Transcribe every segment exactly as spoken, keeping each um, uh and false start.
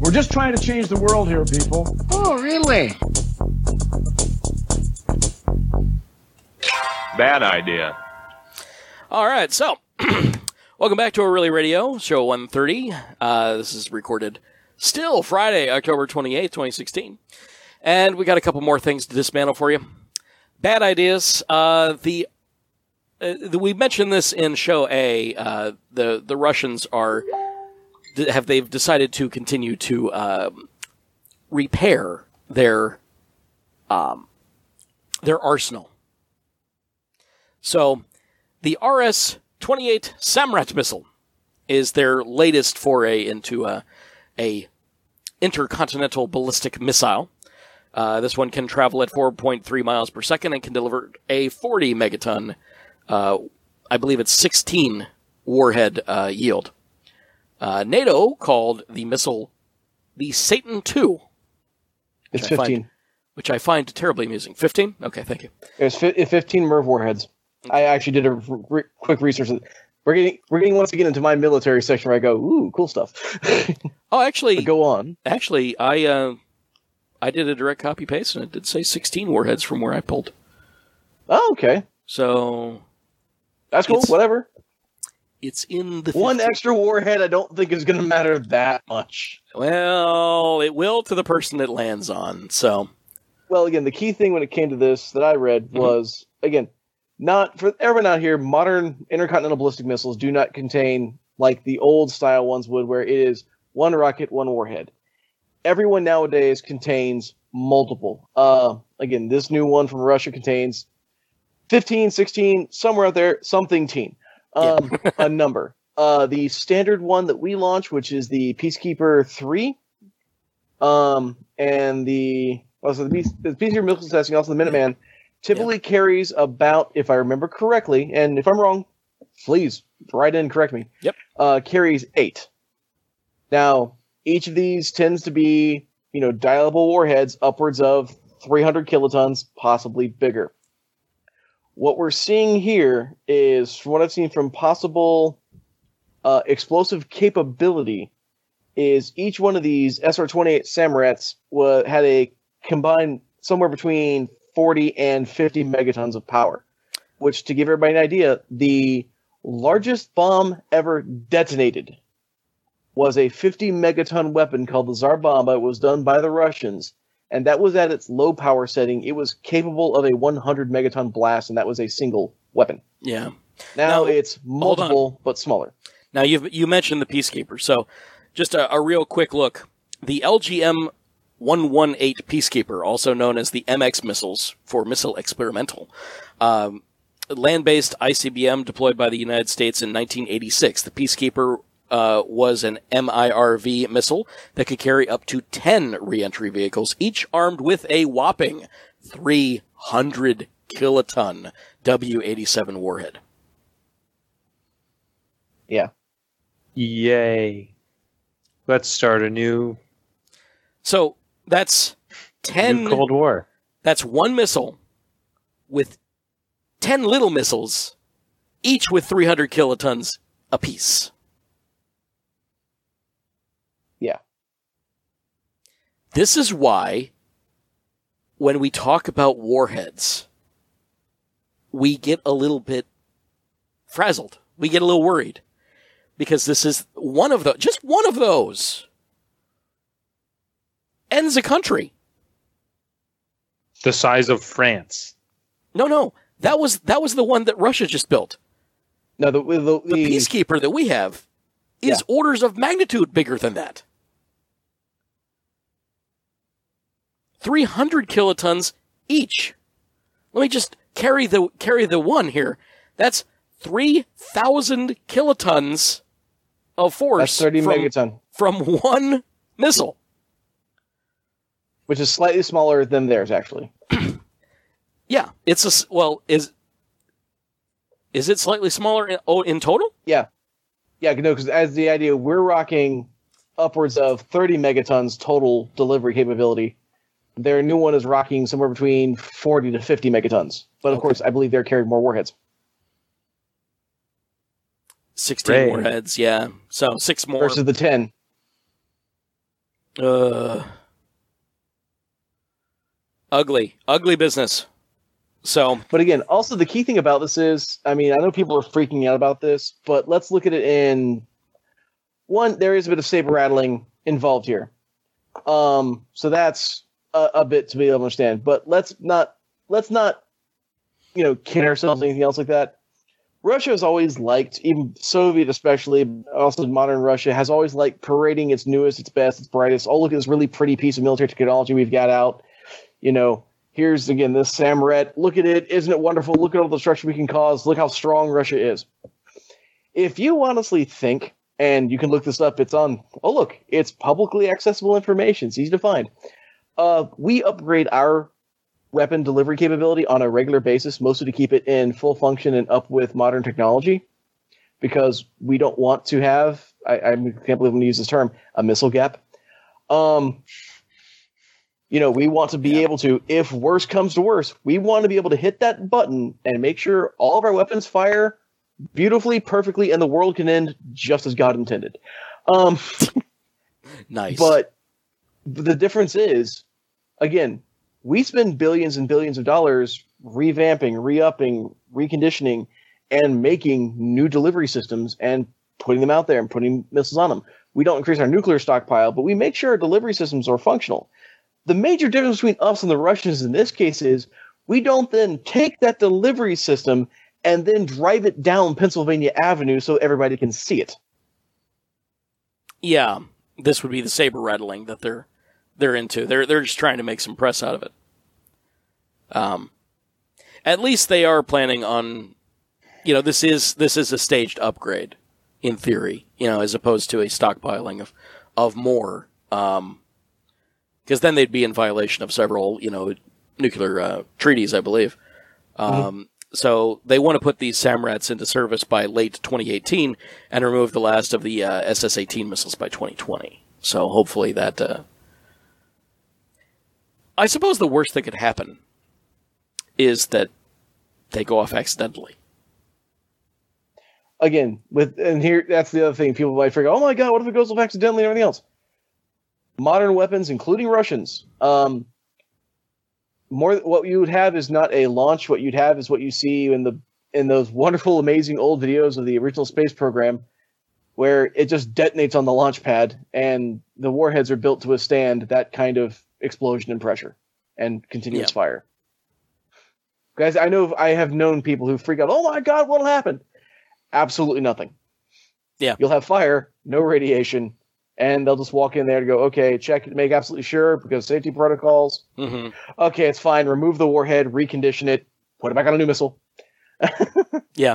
We're just trying to change the world here, people. Oh, really? Bad idea. All right, so welcome back to O'Reilly Radio, show one thirty. Uh, this is recorded still Friday, October twenty-eighth, twenty sixteen. And we got a couple more things to dismantle for you. Bad ideas. Uh, the, uh, the we mentioned this in show A. Uh, the the Russians are have they've decided to continue to um, repair their um, their arsenal. So the R S twenty-eight Samrat missile is their latest foray into a, a intercontinental ballistic missile. Uh, this one can travel at four point three miles per second and can deliver a forty megaton, uh, I believe it's sixteen warhead uh, yield. Uh, NATO called the missile the Satan two. It's fifteen. Find, which I find terribly amusing. fifteen? Okay, thank you. There's fifteen M I R V warheads. I actually did a re- quick research. We're getting we're getting once again into my military section where I go, ooh, cool stuff. Oh, actually, go on. Actually, I uh, I did a direct copy paste, and it did say sixteen warheads from where I pulled. Oh, okay. So that's cool. Whatever. It's in the one fifteen extra warhead. I don't think is going to matter that much. Well, it will to the person it lands on. So, well, again, the key thing when it came to this that I read mm-hmm. was again. Not for everyone out here, modern intercontinental ballistic missiles do not contain like the old style ones would, where it is one rocket, one warhead. Everyone nowadays contains multiple. Uh, again, this new one from Russia contains fifteen, sixteen, somewhere out there, something teen, um, yeah. a number. Uh, the standard one that we launched, which is the Peacekeeper three, um, and the also the, Peace, the Peacekeeper missile testing, also the Minuteman. Typically yep. carries about, if I remember correctly, and if I'm wrong, please write in and correct me. Yep. Uh, carries eight. Now, each of these tends to be, you know, dialable warheads upwards of three hundred kilotons, possibly bigger. What we're seeing here is, from what I've seen from possible uh, explosive capability, is each one of these S R twenty-eight Samrats wa- had a combined somewhere between forty and fifty megatons of power, which, to give everybody an idea, the largest bomb ever detonated was a fifty megaton weapon called the Tsar Bomba. It was done by the Russians, and that was at its low power setting. It was capable of a one hundred megaton blast, and that was a single weapon. Yeah. Now, now it's multiple, but smaller. Now, you've, you mentioned the Peacekeeper, so just a, a real quick look. The L G M one eighteen Peacekeeper, also known as the M X missiles for Missile Experimental. Um, land-based I C B M deployed by the United States in nineteen eighty-six. The Peacekeeper uh, was an M I R V missile that could carry up to ten reentry vehicles, each armed with a whopping three hundred kiloton W eighty-seven warhead. Yeah. Yay. Let's start a new... So... That's ten... New Cold War. That's one missile with ten little missiles, each with three hundred kilotons apiece. Yeah. This is why, when we talk about warheads, we get a little bit frazzled. We get a little worried. Because this is one of those, just one of those... ends a country. The size of France. No, no. That was that was the one that Russia just built. No, the the, the, the Peacekeeper that we have is yeah. orders of magnitude bigger than that. three hundred kilotons each. Let me just carry the carry the one here. That's three thousand kilotons of force. That's thirty from, megaton. From one missile. Which is slightly smaller than theirs, actually. Yeah, it's a well. Is is it slightly smaller in, oh, in total? Yeah, yeah. No, because as the idea, we're rocking upwards of thirty megatons total delivery capability. Their new one is rocking somewhere between forty to fifty megatons. But of okay. course, I believe they're carrying more warheads. Sixteen Ray. warheads, yeah. So six more versus the ten. Uh, ugly, ugly business. So, But again, also the key thing about this is, I mean, I know people are freaking out about this, but let's look at it in one. There is a bit of saber rattling involved here, um, so that's a, a bit to be able to understand. But let's not let's not you know kid ourselves or anything else like that. Russia has always liked, even Soviet especially, also modern Russia has always liked parading its newest, its best, its brightest. Oh, look at this really pretty piece of military technology we've got out. You know. Here's, again, this Samret. Look at it. Isn't it wonderful? Look at all the destruction we can cause. Look how strong Russia is. If you honestly think, and you can look this up, it's on, oh, look, it's publicly accessible information. It's easy to find. Uh, we upgrade our weapon delivery capability on a regular basis, mostly to keep it in full function and up with modern technology, because we don't want to have, I, I can't believe I'm going to use this term, a missile gap. Um... You know, we want to be yeah. able to, if worse comes to worse, we want to be able to hit that button and make sure all of our weapons fire beautifully, perfectly, and the world can end just as God intended. Um, nice. But the difference is, again, we spend billions and billions of dollars revamping, re-upping, reconditioning, and making new delivery systems and putting them out there and putting missiles on them. We don't increase our nuclear stockpile, but we make sure our delivery systems are functional. The major difference between us and the Russians in this case is we don't then take that delivery system and then drive it down Pennsylvania Avenue so everybody can see it. Yeah, this would be the saber rattling that they're they're into. They're they're just trying to make some press out of it. Um, at least they are planning on, you know, this is this is a staged upgrade in theory, you know, as opposed to a stockpiling of of more. Um, Because then they'd be in violation of several, you know, nuclear uh, treaties, I believe. Um, mm-hmm. So they want to put these SAMRATs into service by late twenty eighteen and remove the last of the uh, S S eighteen missiles by twenty twenty. So hopefully that... Uh... I suppose the worst that could happen is that they go off accidentally. Again, with and here that's the other thing. People might figure, oh my god, what if it goes off accidentally and everything else? Modern weapons, including Russians, um, more what you would have is not a launch. What you'd have is what you see in the in those wonderful, amazing old videos of the original space program, where it just detonates on the launch pad, and the warheads are built to withstand that kind of explosion and pressure and continuous yeah. fire. Guys, I know I have known people who freak out. Oh my god, what'll happen? Absolutely nothing. Yeah, you'll have fire, no radiation. And they'll just walk in there to go, okay, check it, make absolutely sure, because safety protocols. Mm-hmm. Okay, it's fine. Remove the warhead, recondition it, put it back on a new missile. yeah.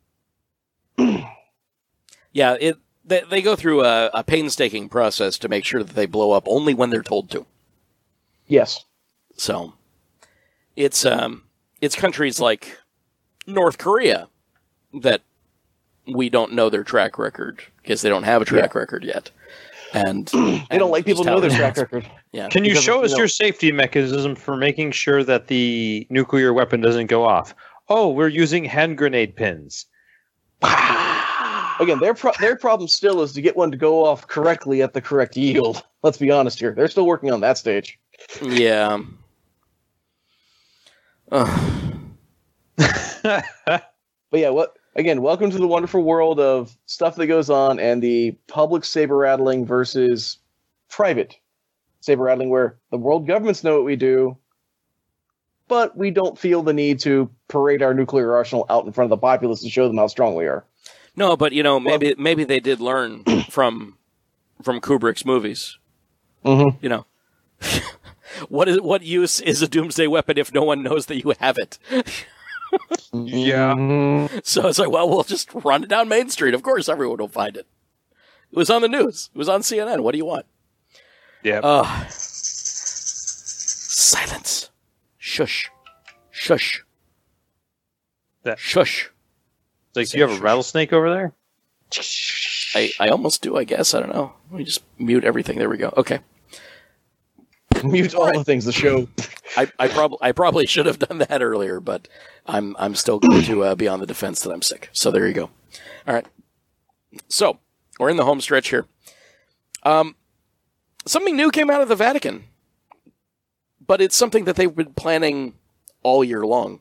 yeah, it they, they go through a, a painstaking process to make sure that they blow up only when they're told to. Yes. So, it's um, it's countries like North Korea that we don't know their track record, because they don't have a track yeah. record yet. And they and don't like people to know their track record. Yeah. Can you because show of, us you know, your safety mechanism for making sure that the nuclear weapon doesn't go off? Oh, we're using hand grenade pins. Again, their pro- their problem still is to get one to go off correctly at the correct yield. Let's be honest here. They're still working on that stage. Yeah. Uh. But yeah, what again, welcome to the wonderful world of stuff that goes on and the public saber rattling versus private saber rattling, where the world governments know what we do, but we don't feel the need to parade our nuclear arsenal out in front of the populace to show them how strong we are. No, but you know, maybe well, maybe they did learn from from Kubrick's movies. Mm-hmm. You know, what is what use is a doomsday weapon if no one knows that you have it? Yeah. So it's like, well, we'll just run it down Main Street. Of course, everyone will find it. It was on the news. It was on C N N. What do you want? Yeah. Uh, silence. Shush. Shush. That, Shush. Like, do you have a rattlesnake over there? I, I almost do, I guess. I don't know. Let me just mute everything. There we go. Okay. Mute all right. the things, the show. I, I, prob- I probably should have done that earlier, but I'm I'm still going to uh, be on the defense that I'm sick. So there you go. All right. So, we're in the home stretch here. Um, something new came out of the Vatican, but it's something that they've been planning all year long.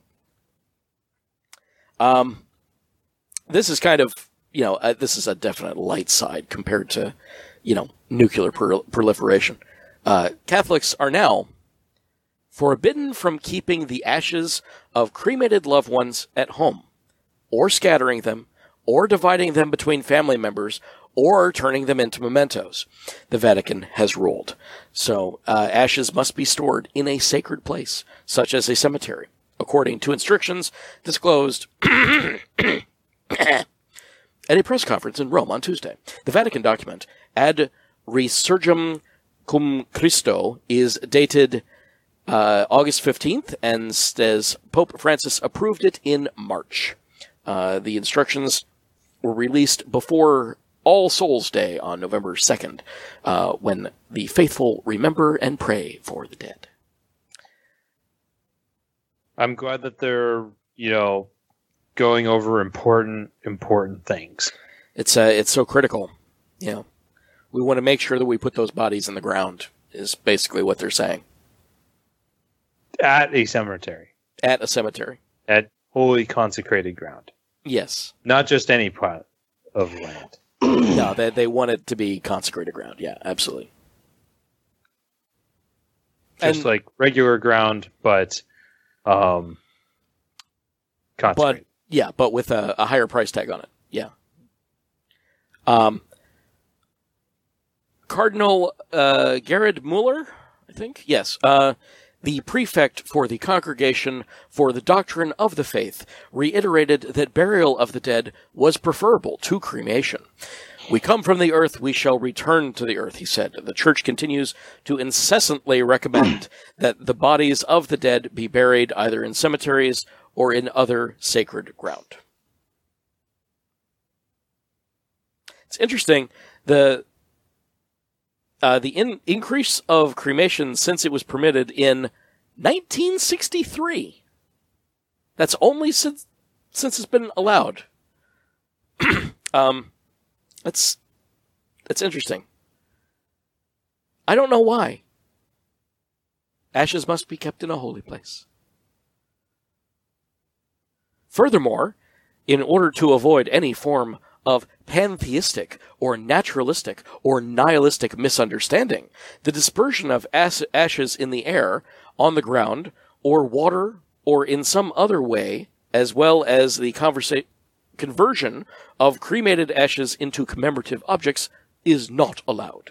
Um, this is kind of, you know, uh, this is a definite light side compared to, you know, nuclear pro- proliferation. Uh, Catholics are now forbidden from keeping the ashes of cremated loved ones at home, or scattering them, or dividing them between family members, or turning them into mementos. The Vatican has ruled. So, uh, ashes must be stored in a sacred place, such as a cemetery, according to instructions disclosed at a press conference in Rome on Tuesday. The Vatican document, Ad Resurgam Cum Christo, is dated uh, August fifteenth, and says Pope Francis approved it in March. Uh, the instructions were released before All Souls Day on November second, uh, when the faithful remember and pray for the dead. I'm glad that they're, you know, going over important, important things. It's uh, it's so critical. You know, we want to make sure that we put those bodies in the ground, is basically what they're saying. At a cemetery. At a cemetery. At holy consecrated ground. Yes. Not just any plot of land. No, they they want it to be consecrated ground. Yeah, absolutely. Just And- like regular ground, but um, consecrated. But yeah, but with a, a higher price tag on it. Yeah. Um, Cardinal uh, Gerard Muller, I think. Yes. Uh, the prefect for the Congregation for the Doctrine of the Faith reiterated that burial of the dead was preferable to cremation. We come from the earth, we shall return to the earth, he said. The Church continues to incessantly recommend that the bodies of the dead be buried either in cemeteries or in other sacred ground. It's interesting, the uh, the in- increase of cremation since it was permitted in nineteen sixty-three. That's only since since it's been allowed. um, that's that's interesting. I don't know why. Ashes must be kept in a holy place. Furthermore, in order to avoid any form of pantheistic or naturalistic or nihilistic misunderstanding, the dispersion of as- ashes in the air, on the ground, or water, or in some other way, as well as the conversa- conversion of cremated ashes into commemorative objects, is not allowed.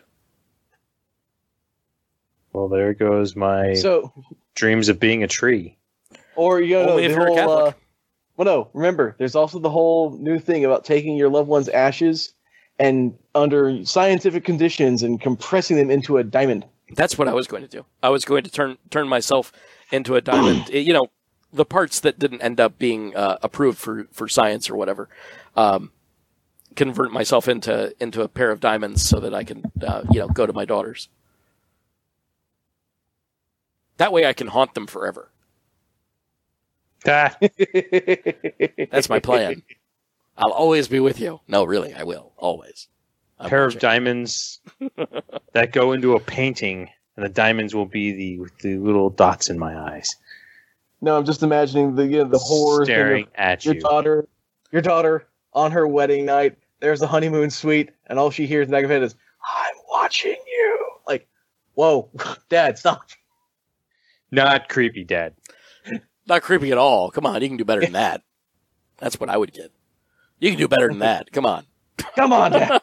Well, there goes my So, dreams of being a tree. or you know, Only the if you're a whole, Catholic. uh, well, no. Remember, there's also the whole new thing about taking your loved one's ashes and under scientific conditions and compressing them into a diamond. That's what I was going to do. I was going to turn turn myself into a diamond. you know, the parts that didn't end up being uh, approved for, for science or whatever, um, convert myself into into a pair of diamonds so that I can, uh, you know, go to my daughters. That way I can haunt them forever. Ah, That's my plan. I'll always be with you. No, really, I will. Always. I'm pair of watching. diamonds that go into a painting, and the diamonds will be the with the little dots in my eyes, No, I'm just imagining the you know, the horror thing staring of at your you. daughter, your daughter on her wedding night. There's the honeymoon suite, and all she hears in the back of her head is, "I'm watching you." Like, whoa, Dad, stop. Not creepy, Dad. Not creepy at all. Come on, you can do better than that. That's what I would get. You can do better than that. Come on. Come on, Dad.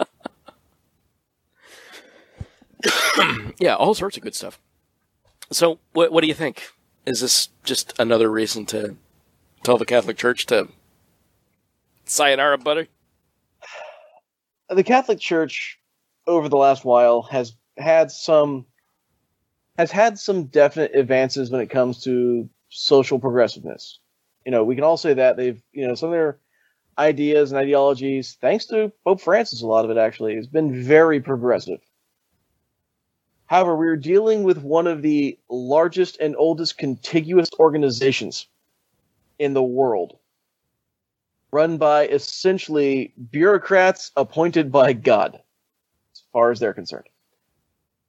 Yeah, all sorts of good stuff. So, what what do you think? Is this just another reason to tell the Catholic Church to sayonara, buddy? The Catholic Church, over the last while, has had some has had some definite advances when it comes to social progressiveness. You know, we can all say that they've, you know, some of their ideas and ideologies, thanks to Pope Francis, a lot of it actually has been very progressive. However, we're dealing with one of the largest and oldest contiguous organizations in the world, run by essentially bureaucrats appointed by God, as far as they're concerned.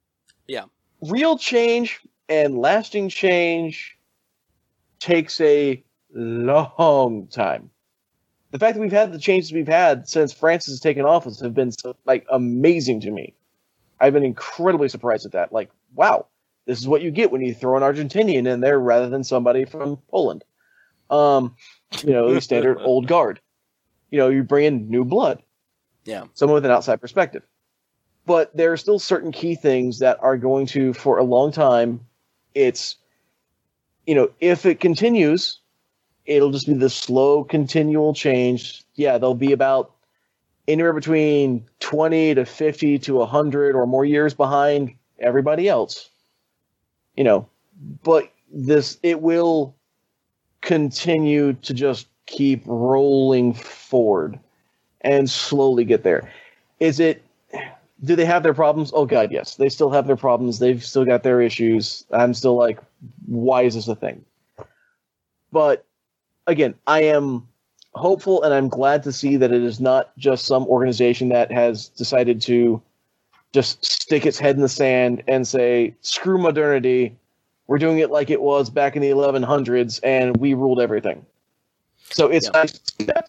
Yeah. Real change and lasting change takes a long time. The fact that we've had the changes we've had since Francis has taken office have been so, like amazing to me. I've been incredibly surprised at that. Like, wow, this is what you get when you throw an Argentinian in there rather than somebody from Poland. Um, you know, the standard old guard. You know, you bring in new blood. Yeah. Someone with an outside perspective. But there are still certain key things that are going to, for a long time, it's, you know, if it continues, it'll just be this slow, continual change. Yeah, there'll be about anywhere between twenty to fifty to one hundred or more years behind everybody else. You know, but this, it will continue to just keep rolling forward and slowly get there. Is it, do they have their problems? Oh, God, yes. They still have their problems. They've still got their issues. I'm still like, why is this a thing? But again, I am hopeful and I'm glad to see that it is not just some organization that has decided to just stick its head in the sand and say, screw modernity. We're doing it like it was back in the eleven hundreds and we ruled everything. So it's Yeah. nice to see that.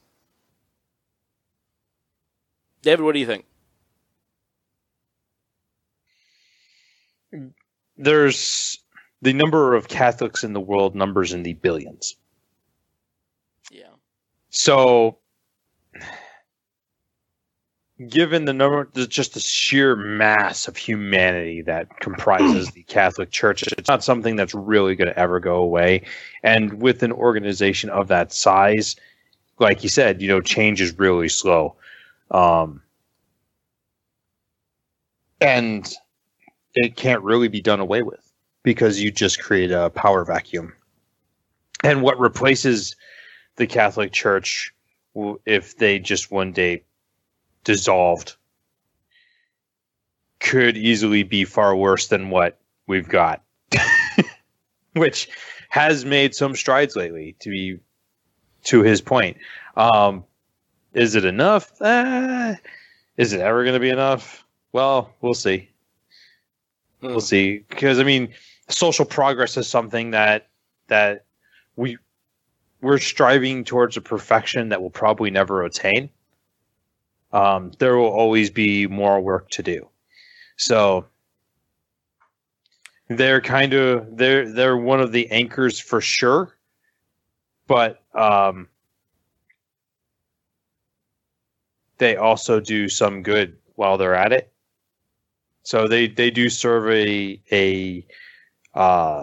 David, what do you think? There's the number of Catholics in the world numbers in the billions. Yeah. So, given the number, just the sheer mass of humanity that comprises the Catholic Church, it's not something that's really going to ever go away. And with an organization of that size, like you said, you know, change is really slow. Um, and it can't really be done away with because you just create a power vacuum. And what replaces the Catholic Church if they just one day dissolved could easily be far worse than what we've got, which has made some strides lately, to be to his point. Um, is it enough? Uh, is it ever going to be enough? Well, we'll see. Hmm. We'll see. Because, I mean, social progress is something that that we we're striving towards a perfection that we'll probably never attain. Um, there will always be more work to do. So they're kind of they're they're one of the anchors for sure, but um, they also do some good while they're at it. So they, they do serve a a uh,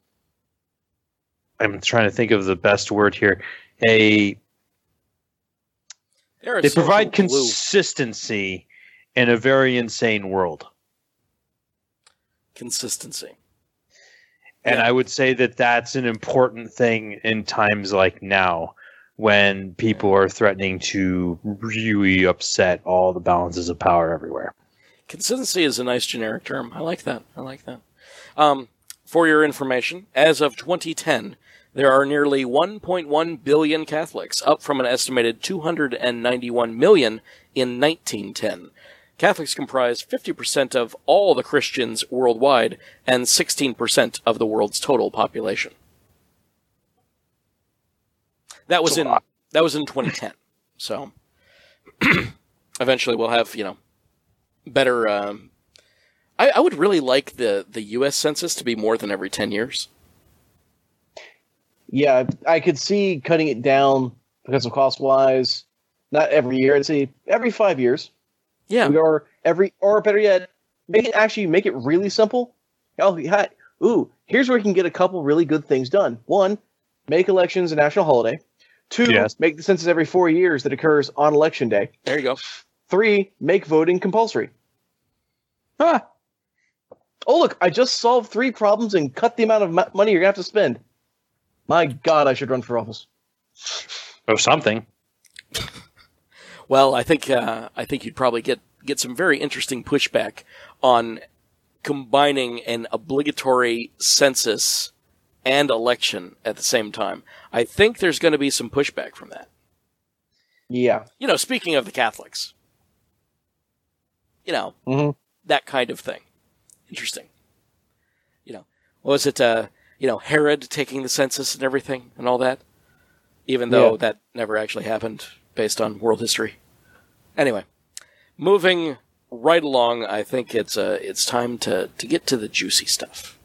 I'm trying to think of the best word here. A They're a they social provide glue. consistency in a very insane world. Consistency. And Yeah. I would say that that's an important thing in times like now when people are threatening to really upset all the balances of power everywhere. Consistency is a nice generic term. I like that. I like that. Um, for your information, as of twenty ten, there are nearly one point one billion Catholics, up from an estimated two hundred ninety-one million in nineteen ten. Catholics comprise fifty percent of all the Christians worldwide and sixteen percent of the world's total population. That was That's a in lot. that was in twenty ten. So eventually we'll have, you know, better um, I, I would really like the, the U S census to be more than every ten years. Yeah, I could see cutting it down because of cost wise. Not every year, I'd say every five years. Yeah. Or every, or better yet, make it actually make it really simple. Oh, yeah. Ooh, here's where we can get a couple really good things done. One, make elections a national holiday. Two, Yes. make the census every four years that occurs on election day. There you go. Three, make voting compulsory. Ah, Oh, look, I just solved three problems and cut the amount of mo- money you're going to have to spend. My God, I should run for office. or something. Well, I think uh, I think you'd probably get, get some very interesting pushback on combining an obligatory census and election at the same time. I think there's going to be some pushback from that. Yeah. You know, speaking of the Catholics, you know, Mm-hmm. that kind of thing. Interesting. what was it, uh, you know, Herod taking the census and everything and all that, even though Yeah. that never actually happened based on world history. Anyway, moving right along, I think it's uh, it's time to, to get to the juicy stuff.